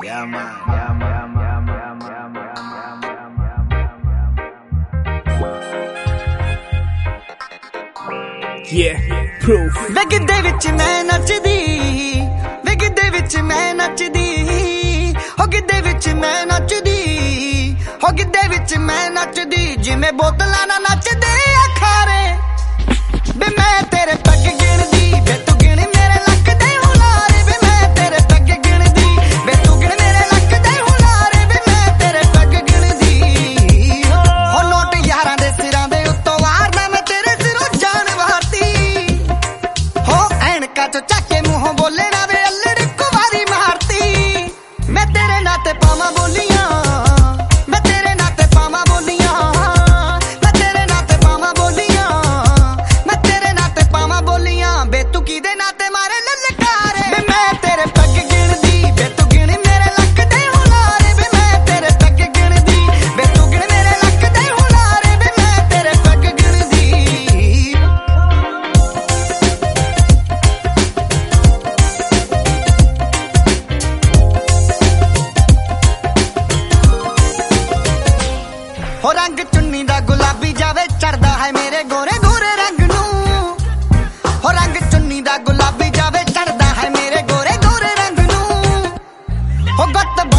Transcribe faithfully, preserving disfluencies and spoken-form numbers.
Yeah, man. Yeah, man. Yeah, man. Yeah, man. Yeah, man. Yeah, proof. वे गिद्धे विच मैं नचदी, वे गिद्धे विच मैं नचदी, हो गिद्धे विच मैं नचदी, हो गिद्धे विच मैं नचदी, जिवें बोतलां नाल नचदे अखारे। वे मैं तेरे पग गिणदी, वे तू गिण मेरे लक दे हुलारे। वे मैं तेरे पग गिणदी, वे तू गिण मेरे लक दे हुलारे। वे मैं तेरे पग गिणदी, हो नोट यारां दे सिरां दे उत्तों वारना मैं तेरे सिरों जान वारती। हो ऐनका चो चाके मुंहों बोले ना वे अल्लड़ कुवारी मारती। मैं तेरे नाते पावां बोलियां, मैं तेरे नाते पावां बोलियां, मैं तेरे नाते पावां बोलियां, मैं तेरे नाते पावां बोलियां। बे तू किदे नाते मारे ललकारे। वे मैं तेरे पग गिणदी, वे तू गिण मेरे लक दे हुलारे। वे मैं तेरे पग गिणदी, वे तू गिण मेरे लक दे हुलारे। वे मैं तेरे पग गिणदी। हो रंग चुन्नी दा गुलाबी जावे चढ़दा है मेरे गोरे गोरे रंग नू। हो रंग चुन्नी दा गुलाबी जावे चढ़दा है मेरे गोरे गोरे रंग नू। हो गत